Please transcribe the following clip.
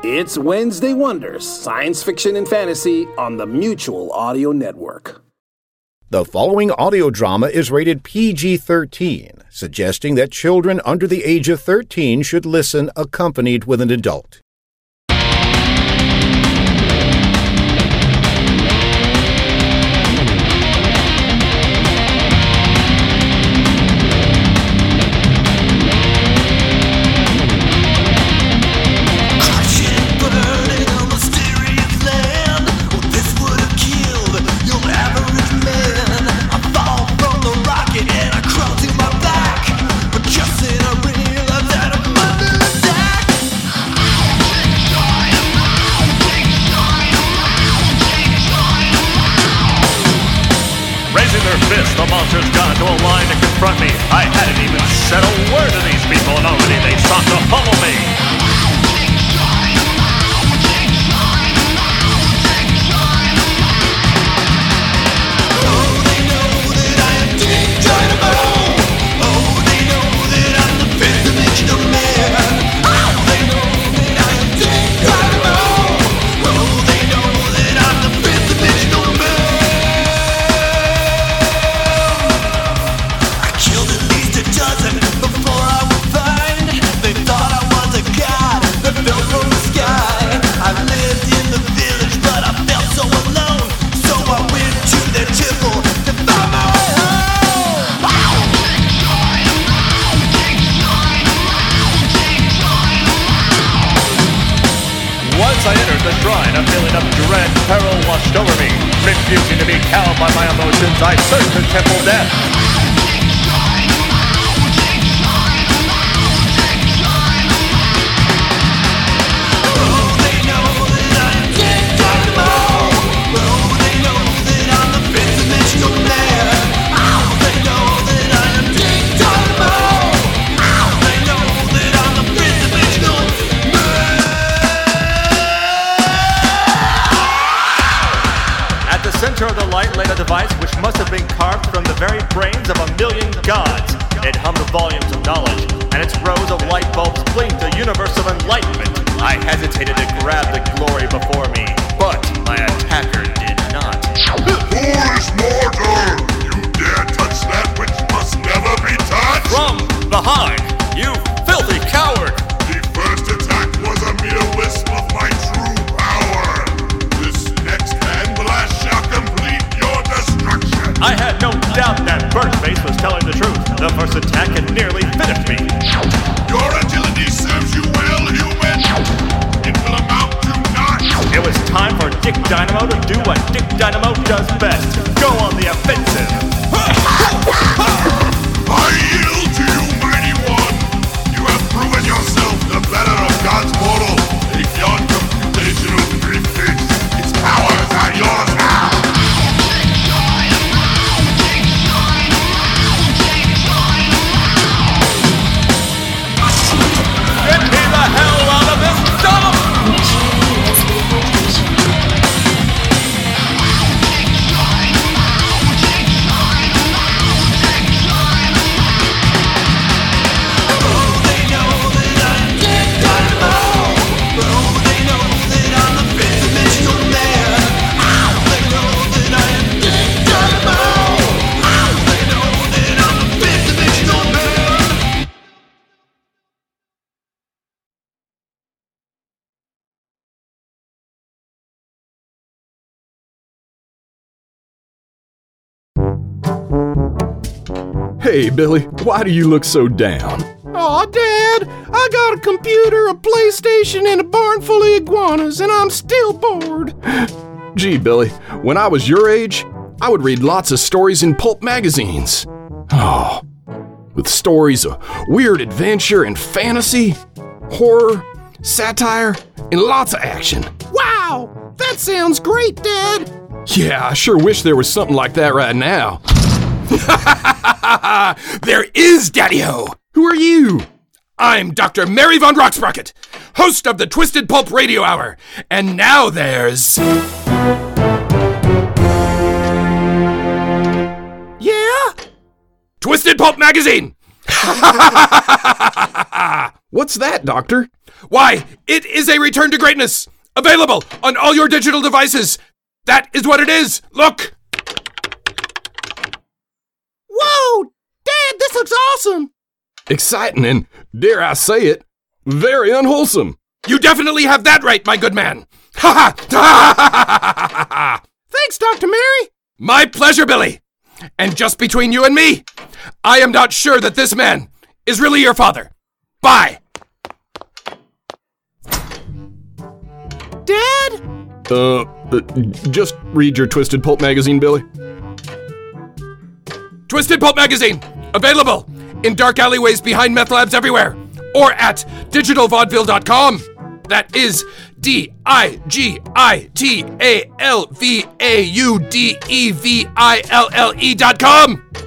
It's Wednesday Wonders, science fiction and fantasy on the Mutual Audio Network. The following audio drama is rated PG-13, suggesting that children under the age of 13 should listen accompanied with an adult. The monsters got into a line to confront me. I hadn't even said a word to these people, and already they sought to pummel me. Oh, they know that I am Dick Dynamo. Oh, they know that I'm the fifth dimensional man. Oh, they know that I am Dick Dynamo. Oh, they know that I'm the fifth dimensional man. Before I would find, they thought I was a god that fell from the sky. I lived in the village, but I felt so alone. So I went to their temple to find my way home. Once I entered the shrine, a feeling of dread, peril washed over me. Refusing to be cowed by my emotions, I searched the temple death. Center of the light lay a device which must have been carved from the very brains of 1,000,000 gods. It hummed volumes of knowledge, and its rows of light bulbs blinked a universe of enlightenment. I hesitated to grab the glory before me, but my attacker did not. Foolish mortal! You dare touch that which must never be touched? From behind, you filthy coward! The first attack was a mere wisp of my true power. This next hand blast shall complete your destruction. I had no doubt that Birdface was telling the truth. The first attack had nearly finished me. Your agility serves you well, human. It will amount to naught. It was time for Dick Dynamo to do what Dick Dynamo does best. Go on the offensive. I yield to you, mighty one. You have proven yourself the better of God's mortal. Take your computational briefcase. Its powers are yours now. Get me the hell out of this dump! Hey, Billy, why do you look so down? Aw, Dad, I got a computer, a PlayStation, and a barn full of iguanas, and I'm still bored. Gee, Billy, when I was your age, I would read lots of stories in pulp magazines. Oh, with stories of weird adventure and fantasy, horror, satire, and lots of action. Wow, that sounds great, Dad. Yeah, I sure wish there was something like that right now. There is, Daddy-O! Who are you? I'm Dr. Mary Von Rocksprocket, host of the Twisted Pulp Radio Hour, and now there's... Yeah? Twisted Pulp Magazine! What's that, Doctor? Why, it is a return to greatness. Available on all your digital devices. That is what it is. Look. Whoa! Dad, this looks awesome! Exciting and, dare I say it, very unwholesome. You definitely have that right, my good man. Ha ha! Thanks, Dr. Mary. My pleasure, Billy. And just between you and me, I am not sure that this man is really your father. Bye. Dad? Just read your Twisted Pulp magazine, Billy. Twisted Pulp magazine, available in dark alleyways behind meth labs everywhere, or at digitalvaudeville.com. That is DIGITALVAUDEVILLE.com.